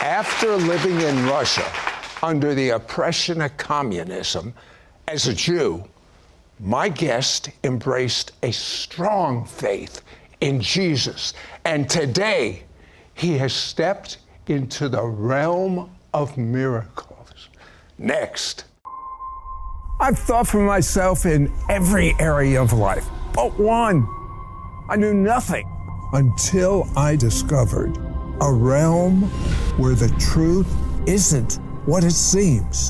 After living in Russia under the oppression of communism, as a Jew, my guest embraced a strong faith in Jesus. And today, he has stepped into the realm of miracles. Next. I've thought for myself in every area of life, but one. I knew nothing until I discovered a realm where the truth isn't what it seems.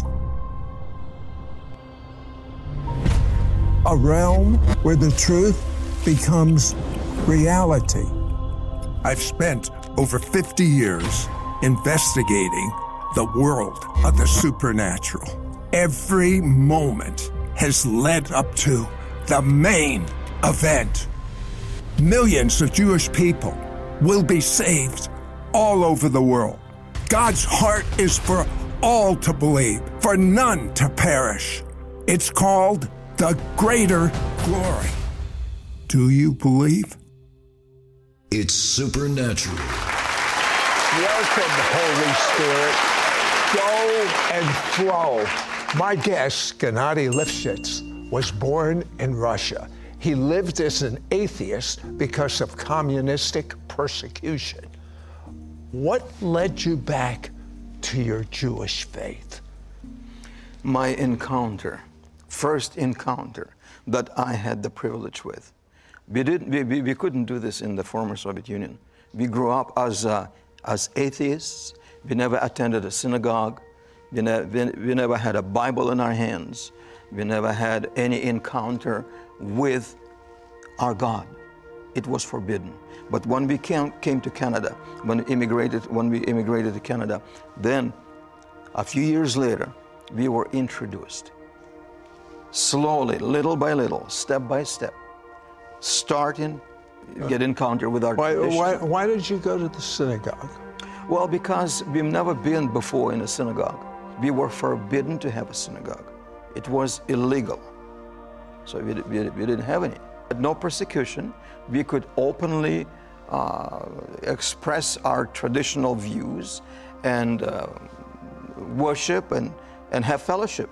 A realm where the truth becomes reality. I've spent over 50 years investigating the world of the supernatural. Every moment has led up to the main event. Millions of Jewish people will be saved all over the world. God's heart is for all to believe, for none to perish. It's called the greater glory. Do you believe? It's supernatural. Welcome, Holy Spirit. Go and flow. My guest, Gennady Lifshitz, was born in Russia. He lived as an atheist because of communistic persecution. What led you back to your Jewish faith? My encounter, first encounter that I had the privilege with. We couldn't do this in the former Soviet Union. We grew up as atheists. We never attended a synagogue. We never had a Bible in our hands. We never had any encounter with our God. It was forbidden. But when we came to Canada, when we immigrated to Canada, then a few years later, we were introduced. Slowly, little by little, step by step, starting get encounter with our tradition. Why did you go to the synagogue? Well, because we've never been before in a synagogue. We were forbidden to have a synagogue. It was illegal. So we didn't have any. No persecution. We could openly express our traditional views and worship and have fellowship.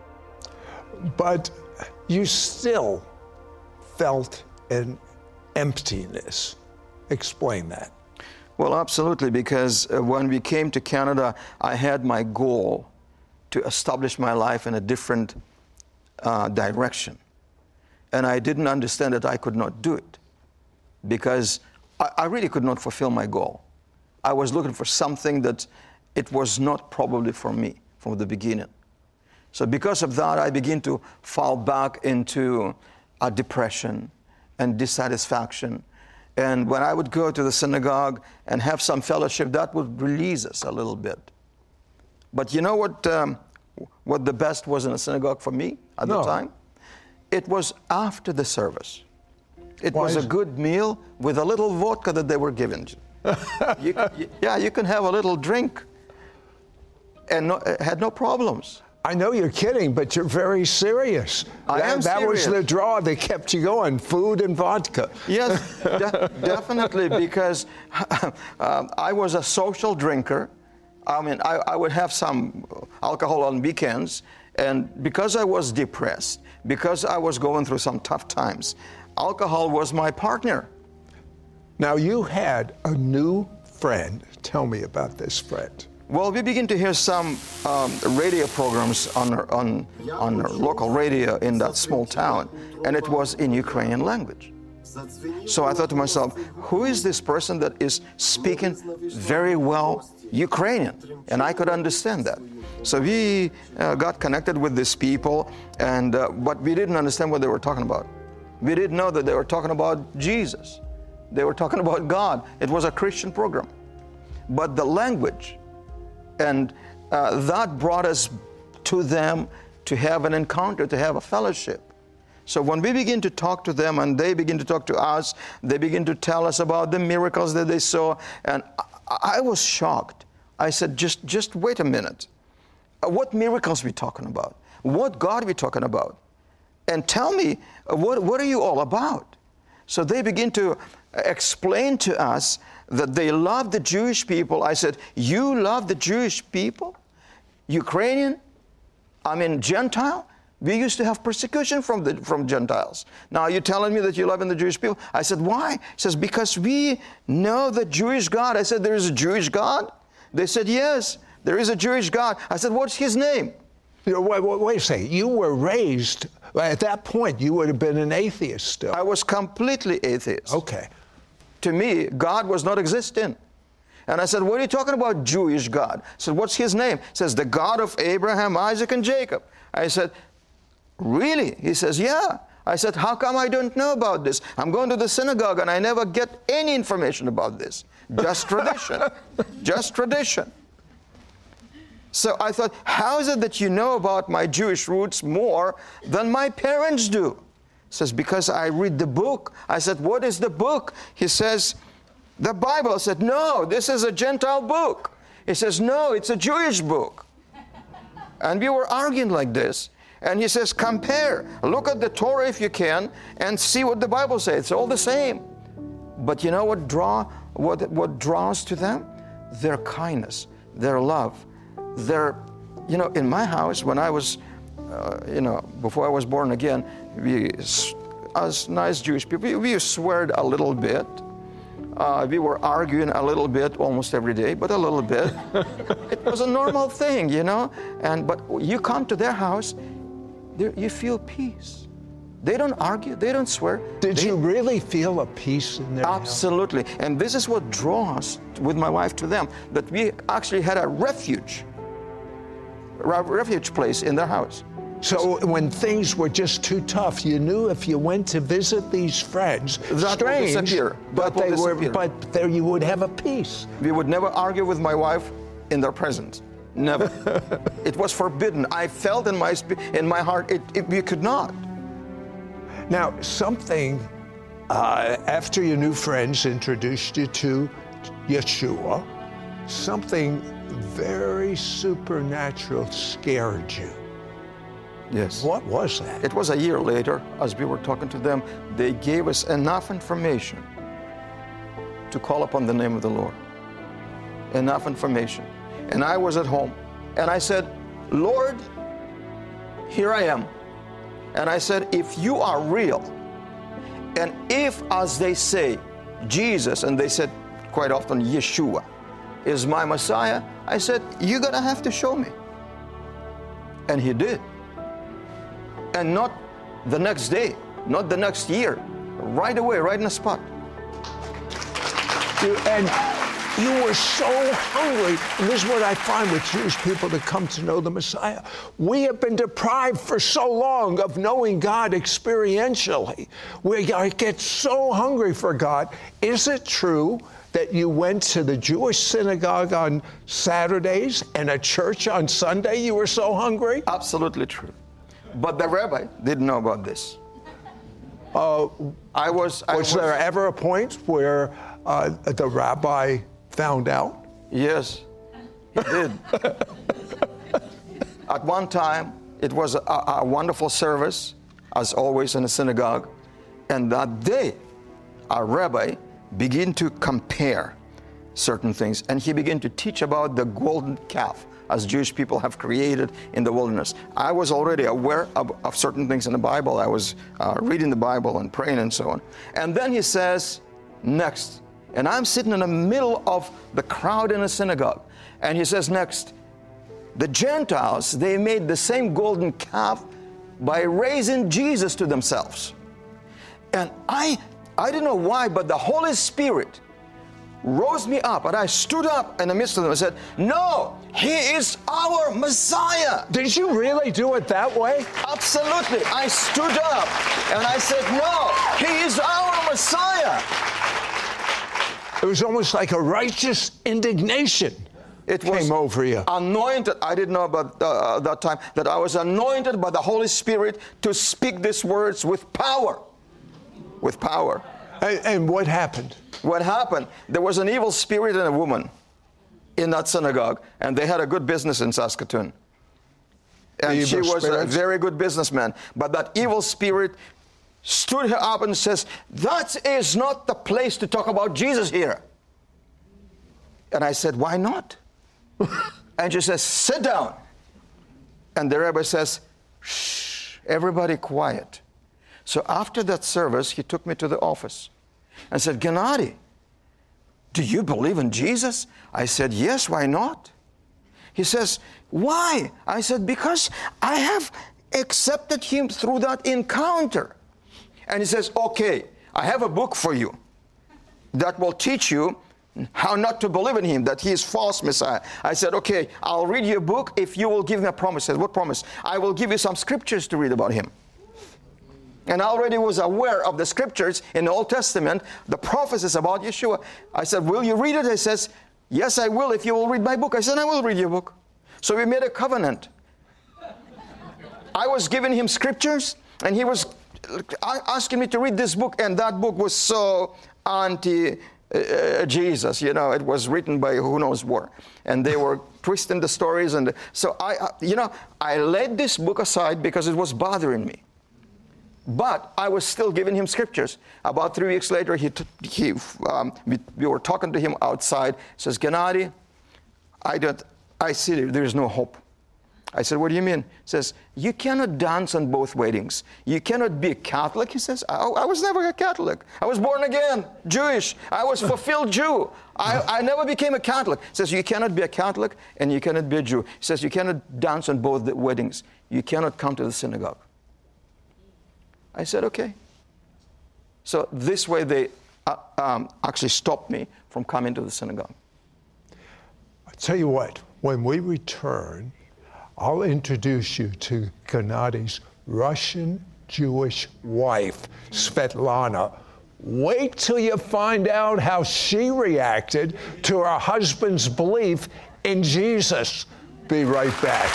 But you still felt an emptiness. Explain that. Well, absolutely, because when we came to Canada, I had my goal to establish my life in a different direction. And I didn't understand that I could not do it because I really could not fulfill my goal. I was looking for something that it was not probably for me from the beginning. So because of that, I began to fall back into a depression and dissatisfaction. And when I would go to the synagogue and have some fellowship, that would release us a little bit. But you know what the best was in a synagogue for me at the time? It was after the service. It was a good meal with a little vodka that they were given. You can have a little drink and had no problems. I know you're kidding, but you're very serious. I am serious. That was the draw that kept you going, food and vodka. Yes, definitely, because I was a social drinker. I mean, I would have some alcohol on weekends, and because I was depressed, because I was going through some tough times, alcohol was my partner. Now, you had a new friend. Tell me about this friend. Well, we begin to hear some radio programs on local radio in that small town, and it was in Ukrainian language. So I thought to myself, who is this person that is speaking very well Ukrainian? And I could understand that. So we got connected with these people, but we didn't understand what they were talking about. We didn't know that they were talking about Jesus. They were talking about God. It was a Christian program. But the language, and that brought us to them to have an encounter, to have a fellowship. So when we begin to talk to them and they begin to talk to us, they begin to tell us about the miracles that they saw. And I was shocked. I said, just wait a minute. What miracles are we talking about? What God are we talking about? And tell me, what are you all about? So they begin to explain to us that they love the Jewish people. I said, you love the Jewish people? Ukrainian? I mean, Gentile? We used to have persecution from Gentiles. Now you're telling me that you love the Jewish people? I said, why? He says, because we know the Jewish God. I said, there is a Jewish God? They said, yes, there is a Jewish God. I said, what's his name? Wait a second. You were raised, at that point, you would have been an atheist still. I was completely atheist. Okay. To me, God was not existing. And I said, what are you talking about, Jewish God? I said, what's his name? He says, the God of Abraham, Isaac, and Jacob. I said, really? He says, yeah. I said, how come I don't know about this? I'm going to the synagogue and I never get any information about this. Just tradition. Just tradition. So I thought, how is it that you know about my Jewish roots more than my parents do? He says, because I read the book. I said, what is the book? He says, the Bible. I said, no, this is a Gentile book. He says, no, it's a Jewish book. And we were arguing like this. And he says, compare. Look at the Torah if you can and see what the Bible says. It's all the same. But you know what draws to them? Their kindness, their love, their, in my house, when I was, before I was born again, we, as nice Jewish people, we sweared a little bit. We were arguing a little bit almost every day, but a little bit. It was a normal thing, but you come to their house, you feel peace. They don't argue, they don't swear. Did you really feel a peace in their house? Absolutely. And this is what draws with my wife to them, that we actually had a refuge place in their house. So when things were just too tough, you knew if you went to visit these friends, strange, but there you would have a peace. We would never argue with my wife in their presence. Never. It was forbidden. I felt in my heart we could not. Now, something after your new friends introduced you to Yeshua, something very supernatural scared you. Yes. What was that? It was a year later, as we were talking to them, they gave us enough information to call upon the name of the Lord. Enough information. And I was at home, and I said, Lord, here I am. And I said, if you are real, and if, as they say, Jesus, and they said quite often, Yeshua, is my Messiah, I said, you're going to have to show me. And he did. And not the next day, not the next year, right away, right in the spot. And you were so hungry. And this is what I find with Jewish people that come to know the Messiah. We have been deprived for so long of knowing God experientially. We get so hungry for God. Is it true that you went to the Jewish synagogue on Saturdays and a church on Sunday? You were so hungry? Absolutely true. But the rabbi didn't know about this. Was there ever a point where the rabbi found out? Yes, he did. At one time, it was a wonderful service, as always in a synagogue. And that day, our rabbi began to compare certain things. And he began to teach about the golden calf, as Jewish people have created in the wilderness. I was already aware of certain things in the Bible. I was reading the Bible and praying and so on. And then he says, next, and I'm sitting in the middle of the crowd in a synagogue, and he says, next, the Gentiles, they made the same golden calf by raising Jesus to themselves. And I don't know why, but the Holy Spirit rose me up, and I stood up in the midst of them and said, no, he is our Messiah. Did you really do it that way? Absolutely. I stood up and I said, no, he is our Messiah. It was almost like a righteous indignation. It came over you. Anointed. I didn't know about that time that I was anointed by the Holy Spirit to speak these words with power. With power. And what happened? What happened? There was an evil spirit in a woman in that synagogue, and they had a good business in Saskatoon. And she was a very good businessman. But that evil spirit stood her up and says, that is not the place to talk about Jesus here. And I said, why not? And she says, sit down. And the rabbi says, shh, everybody quiet. So after that service, he took me to the office and said, Gennady, do you believe in Jesus? I said, yes, why not? He says, why? I said, because I have accepted him through that encounter. And he says, okay, I have a book for you that will teach you how not to believe in him, that he is false Messiah. I said, okay, I'll read you a book if you will give me a promise. I said, what promise? I will give you some scriptures to read about him. And I already was aware of the scriptures in the Old Testament, the prophecies about Yeshua. I said, will you read it? He says, yes, I will if you will read my book. I said, I will read your book. So we made a covenant. I was giving him scriptures, and he was asking me to read this book, and that book was so anti-Jesus. You know, it was written by who knows what. And they were twisting the stories. And so I laid this book aside because it was bothering me. But I was still giving him scriptures. About 3 weeks later, we were talking to him outside. He says, Gennady, I see there is no hope. I said, what do you mean? He says, you cannot dance on both weddings. You cannot be a Catholic. He says, I was never a Catholic. I was born again, Jewish. I was fulfilled Jew. I never became a Catholic. He says, you cannot be a Catholic and you cannot be a Jew. He says, you cannot dance on both the weddings. You cannot come to the synagogue. I said, okay. So this way they actually stopped me from coming to the synagogue. I'll tell you what, when we return, I'll introduce you to Gennady's Russian Jewish wife, Svetlana. Wait till you find out how she reacted to her husband's belief in Jesus. Be right back.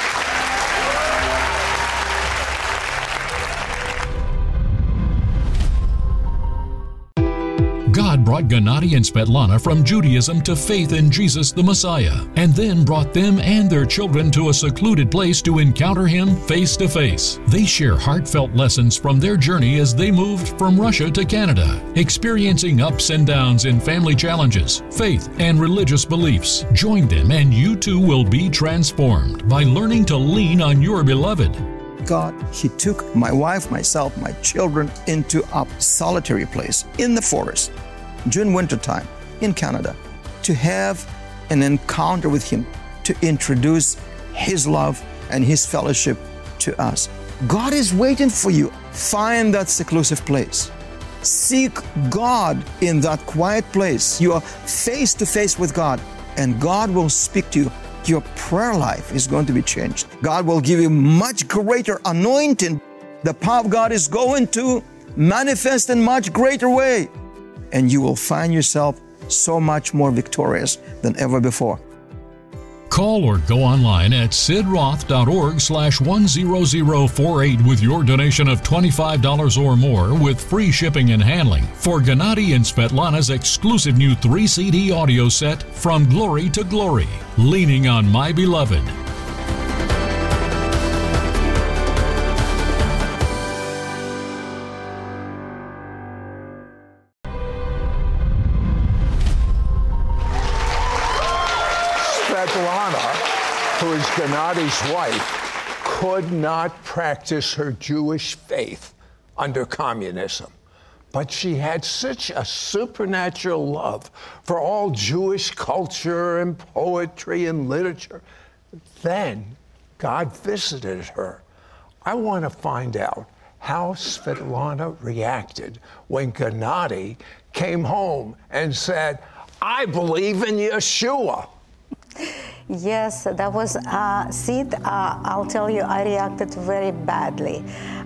God brought Gennady and Svetlana from Judaism to faith in Jesus the Messiah, and then brought them and their children to a secluded place to encounter Him face to face. They share heartfelt lessons from their journey as they moved from Russia to Canada, experiencing ups and downs in family challenges, faith, and religious beliefs. Join them and you too will be transformed by learning to lean on your beloved. God, He took my wife, myself, my children into a solitary place in the forest during wintertime in Canada to have an encounter with Him, to introduce His love and His fellowship to us. God is waiting for you. Find that seclusive place. Seek God in that quiet place. You are face to face with God, and God will speak to you. Your prayer life is going to be changed. God will give you much greater anointing. The power of God is going to manifest in much greater way. And you will find yourself so much more victorious than ever before. Call or go online at sidroth.org/10048 with your donation of $25 or more with free shipping and handling for Gennady and Svetlana's exclusive new 3-CD audio set, From Glory to Glory, Leaning on My Beloved. Svetlana, who is Gennady's wife, could not practice her Jewish faith under communism. But she had such a supernatural love for all Jewish culture and poetry and literature. Then God visited her. I want to find out how Svetlana reacted when Gennady came home and said, I believe in Yeshua. Yes, that was, Sid, I'll tell you, I reacted very badly.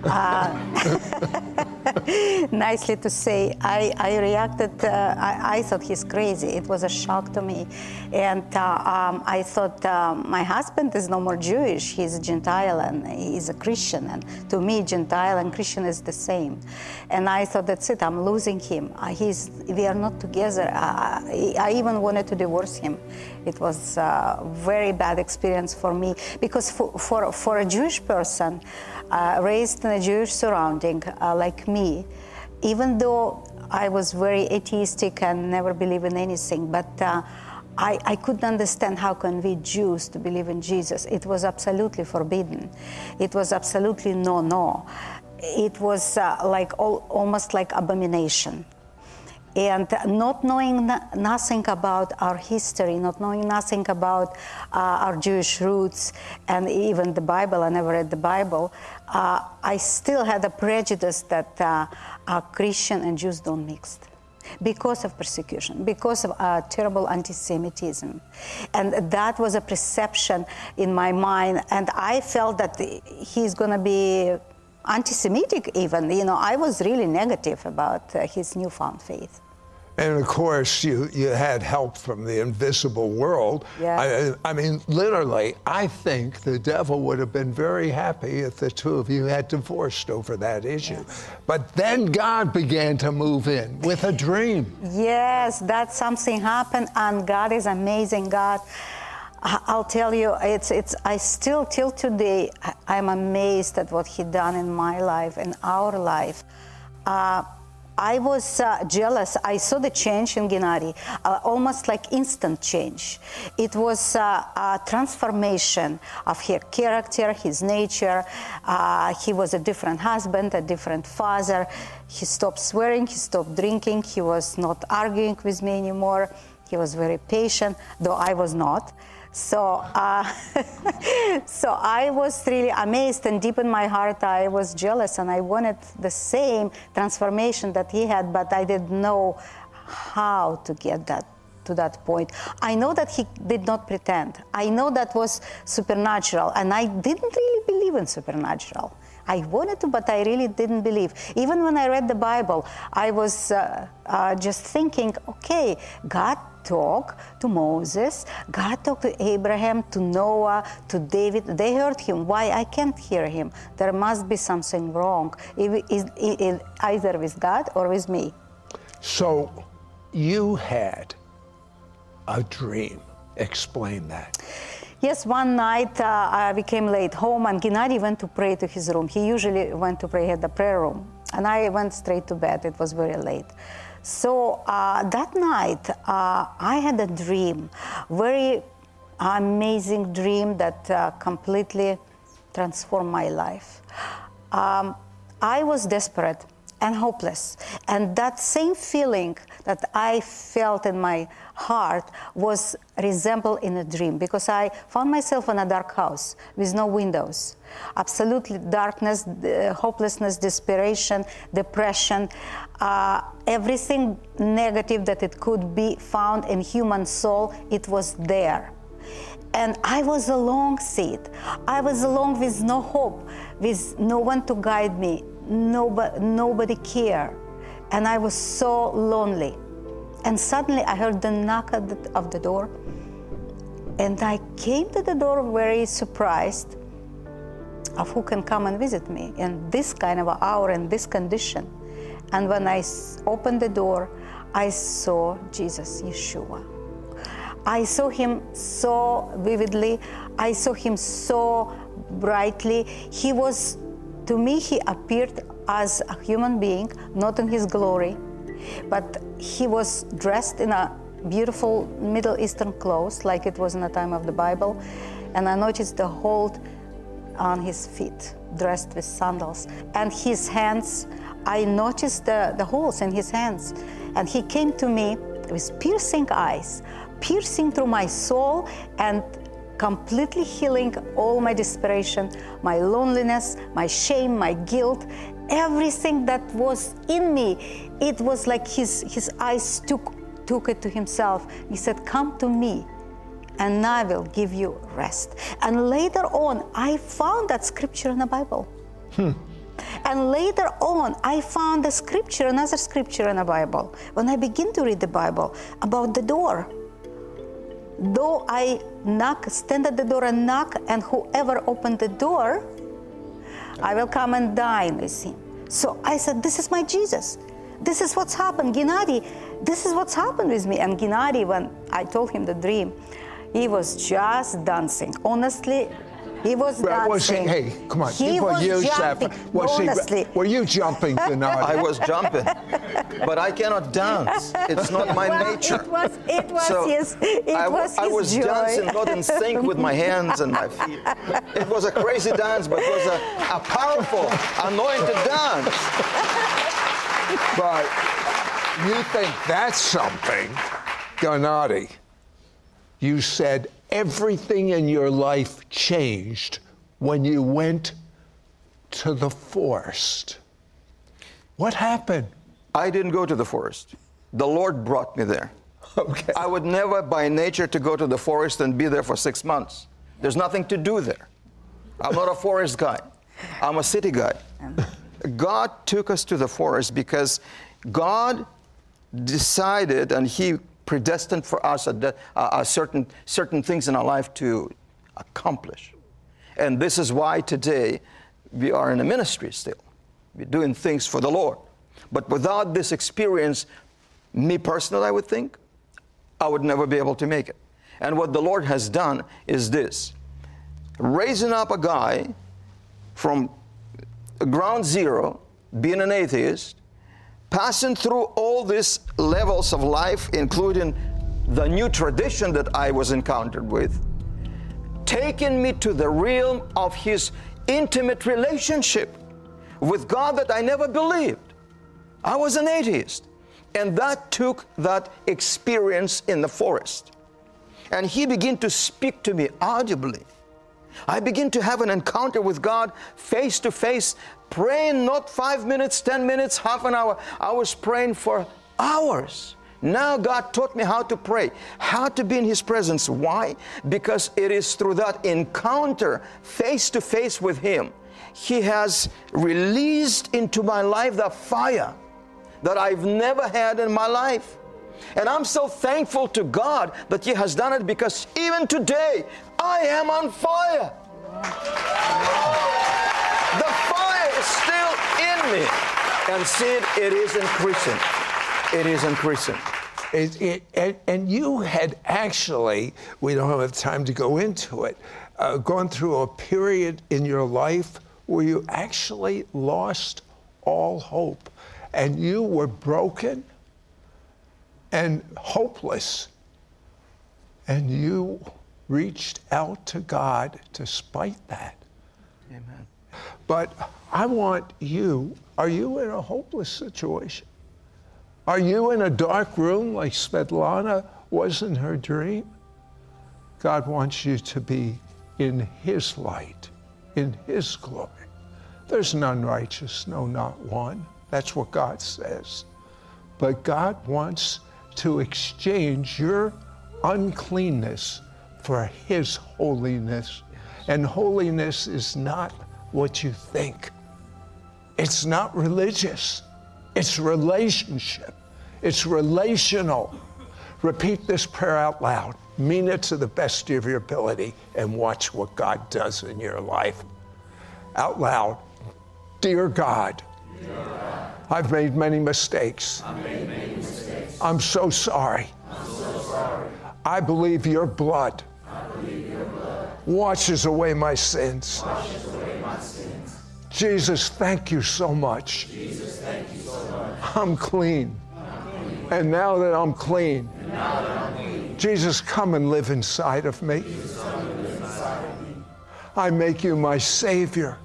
Nicely to say, I reacted, I thought he's crazy. It was a shock to me. And I thought my husband is no more Jewish. He's a Gentile and he's a Christian. And to me, Gentile and Christian is the same. And I thought, that's it, I'm losing him. We are not together. I even wanted to divorce him. It was a very bad experience for me because for a Jewish person raised in a Jewish surrounding like me, even though I was very atheistic and never believed in anything, but I couldn't understand how can we Jews to believe in Jesus. It was absolutely forbidden. It was absolutely no. It was almost like abomination. And not knowing nothing about our history, not knowing nothing about our Jewish roots, and even the Bible, I never read the Bible, I still had a prejudice that Christian and Jews don't mix. Because of persecution, because of terrible anti-Semitism. And that was a perception in my mind, and I felt that he's going to be anti-Semitic even. You know, I was really negative about his newfound faith. And of course, you had help from the invisible world. Yeah. I mean, literally, I think the devil would have been very happy if the two of you had divorced over that issue. Yes. But then God began to move in with a dream. Yes, that something happened, and God is amazing. God, I'll tell you, I still, till today, I'm amazed at what He done in my life, in our life. I was jealous. I saw the change in Gennady, almost like instant change. It was a transformation of his character, his nature. He was a different husband, a different father. He stopped swearing, he stopped drinking. He was not arguing with me anymore. He was very patient, though I was not. So, so I was really amazed, and deep in my heart I was jealous, and I wanted the same transformation that he had, but I didn't know how to get that to that point. I know that he did not pretend. I know that was supernatural, and I didn't really believe in supernatural. I wanted to, but I really didn't believe. Even when I read the Bible, I was just thinking, okay, God talked to Moses, God talked to Abraham, to Noah, to David. They heard him. Why I can't hear him? There must be something wrong, either with God or with me. So you had a dream. Explain that. Yes, one night we came late home, and Gennady went to pray to his room. He usually went to pray at the prayer room, and I went straight to bed. It was very late. So that night I had a dream, very amazing dream that completely transformed my life. I was desperate and hopeless, and that same feeling that I felt in my heart was resembled in a dream, because I found myself in a dark house with no windows, absolutely darkness, hopelessness, desperation, depression, everything negative that it could be found in human soul, it was there. And I was alone, Sid. I was alone with no hope, with no one to guide me, nobody cared. And I was so lonely. And suddenly I heard the knock of the door. And I came to the door very surprised of who can come and visit me in this kind of an hour, in this condition. And when I opened the door, I saw Jesus, Yeshua. I saw him so vividly. I saw him so brightly. He was, to me, he appeared as a human being, not in his glory, but he was dressed in a beautiful Middle Eastern clothes, like it was in the time of the Bible. And I noticed the hold on his feet, dressed with sandals. And his hands, I noticed the holes in his hands. And he came to me with piercing eyes, piercing through my soul and completely healing all my desperation, my loneliness, my shame, my guilt, everything that was in me. It was like his eyes took it to himself. He said, come to me and I will give you rest. And later on, I found that scripture in the Bible. And later on, I found another scripture in the Bible, when I begin to read the Bible, about the door. Though I stand at the door and knock, and whoever opened the door, I will come and dine with him. So I said, this is my Jesus. This is what's happened. Gennady, this is what's happened with me. And Gennady, when I told him the dream, he was just dancing. Honestly, He was dancing. Was he, hey, come on. He was jumping. Honestly. Were you jumping, Gennady? I was jumping, but I cannot dance. It's not my nature. It was So his I was joy. dancing not in sync with my hands and my feet. It was a crazy dance, but it was a powerful, anointed dance. But you think that's something, Gennady. You said everything in your life changed when you went to the forest. What happened? I didn't go to the forest. The Lord brought me there. Okay. I would never by nature to go to the forest and be there for 6 months. There's nothing to do there. I'm not a forest guy. I'm a city guy. God took us to the forest because God decided and He predestined for us certain things in our life to accomplish. And this is why today we are in a ministry still. We're doing things for the Lord. But without this experience, me personally, I would think, I would never be able to make it. And what the Lord has done is this: raising up a guy from ground zero, being an atheist, passing through all these levels of life, including the new tradition that I was encountered with, taking me to the realm of His intimate relationship with God that I never believed. I was an atheist. And that took that experience in the forest. And He began to speak to me audibly. I began to have an encounter with God face to face, praying not 5 minutes, 10 minutes, half an hour. I was praying for hours. Now God taught me how to pray, how to be in His presence. Why? Because it is through that encounter face to face with Him, He has released into my life the fire that I've never had in my life. And I'm so thankful to God that He has done it, because even today, I am on fire. The fire is still in me. And see, it is increasing. It is increasing. And you had actually, we don't have time to go into it, gone through a period in your life where you actually lost all hope. And you were broken and hopeless. And you reached out to God despite that. Amen. But I want you, are you in a hopeless situation? Are you in a dark room like Svetlana was in her dream? God wants you to be in His light, in His glory. There's none righteous, no, not one. That's what God says. But God wants to exchange your uncleanness for His holiness. And holiness is not what you think. It's not religious. It's relationship. It's relational. Repeat this prayer out loud. Mean it to the best of your ability and watch what God does in your life. Out loud. Dear God, I've made many mistakes. I'm so sorry. I believe your blood washes away my sins. Jesus, thank you so much. I'm clean. And now that I'm clean, Jesus, come and live inside of me. I make you my Savior.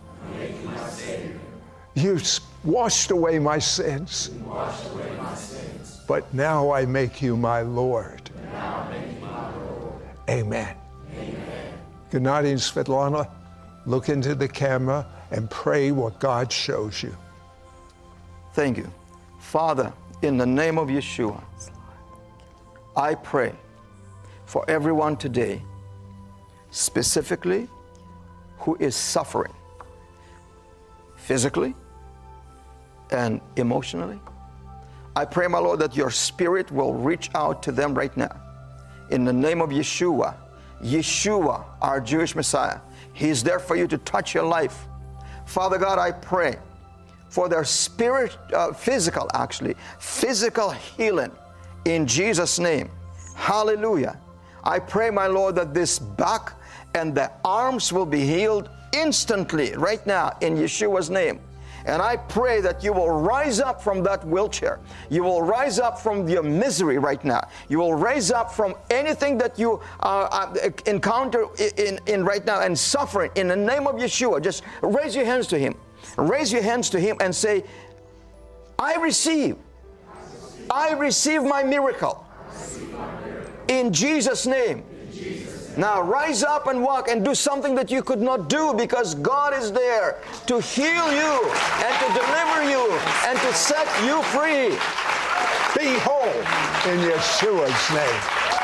You washed away my sins. But now I make you my Lord. Amen. Gennady and Svetlana, look into the camera and pray what God shows you. Thank you. Father, in the name of Yeshua, I pray for everyone today, specifically who is suffering physically and emotionally. I pray, my Lord, that your Spirit will reach out to them right now. In the name of Yeshua, Yeshua, our Jewish Messiah, He's there for you to touch your life. Father God, I pray for their physical healing in Jesus' name. Hallelujah. I pray, my Lord, that this back and the arms will be healed instantly, right now, in Yeshua's name. And I pray that you will rise up from that wheelchair. You will rise up from your misery right now. You will rise up from anything that you encounter in right now and suffering. In the name of Yeshua, just raise your hands to Him. Raise your hands to Him and say, I receive my miracle. In Jesus' name. Now rise up and walk and do something that you could not do, because God is there to heal you and to deliver you and to set you free. Be whole in Yeshua's name.